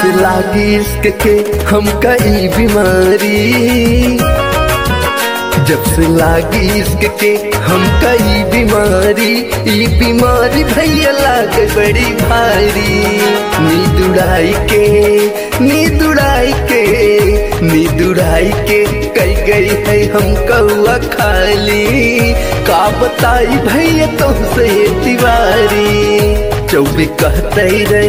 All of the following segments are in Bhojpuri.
से लागी इश्क के हमका ई बीमारी, जब से लागी इश्क के हमका ई बीमारी भैया लागे बड़ी भारी। नींद उड़ाई के कई गई है हम कौआ खाली, का बताई भैया तुमसे तिवारी। चौबे कहते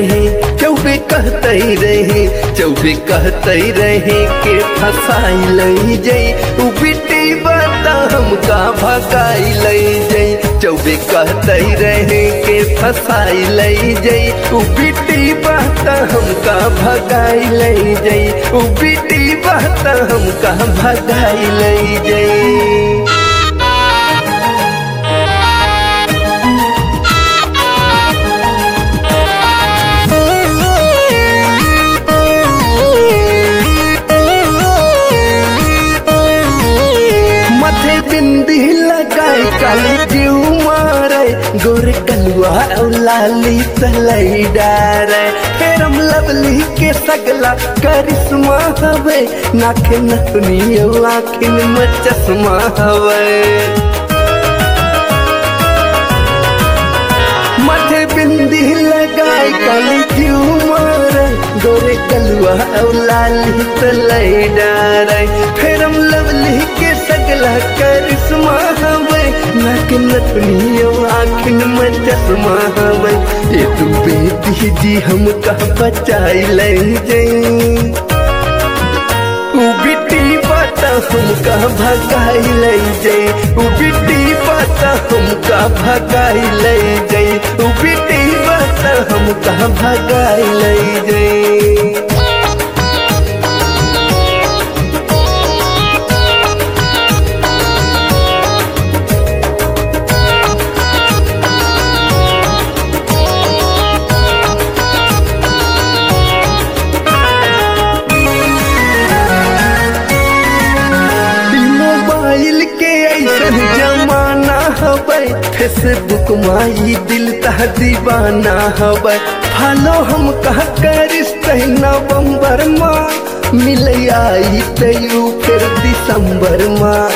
रहे के फसाई लई जई, उ बिटी बात हमका भगाई लई जई। चौबे कहते रहे के फसाई लई जई, उ बिटी बात हमका भगाई लई जई, उ बिटी बात हमका भगाई लई जई। बिंदी लगाई काली जीव मारे, गोरे कलुआ और लाली तलई डारे। फेरम लवली के सगला करिश्मा हवे, नाखे नथनी आँखिन में चश्मा हवे। माथे बिंदी लगाई काली जीव मारे, गोरे कलुआ और लाली तलई डारे। फेरम लवली के सगला करिश्मा हवे, नाक नथनी आँखिन में चश्मा हवे। ये तू बेटी जी हमका बचाई ले जई, उ बिटी बात हमका भगाई ले जई, उ बिटी बात हमका भगाई ले जई, उ बिटी बात हमका भगाई ले जई। जमाना हवे फेसबुक माई दिल तह दीवाना हवे। फॉलो हम कह करिस्ते नवंबर माँ, मिल आई तयू फिर दिसंबर माँ।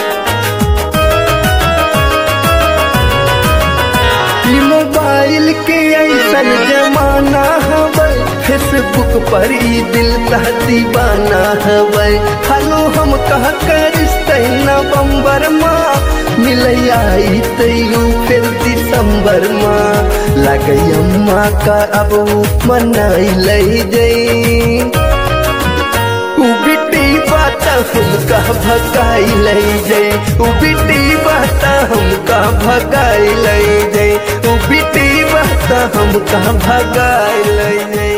मोबाइल के ऐसा जमाना हवे, फेसबुक पर ई दिल तह दीवाना हवे। फॉलो हम कह करिस्ते नवंबर माँ, मिल आई तयू फिर दिसंबर माँ। लगई अम्मा का अब मनाई लई जई, उ बिटी बात हमका भगाई लई जई, उ बिटी बात हमका भगाई लई जई, उ बिटी बात हमका भगाई लई जई।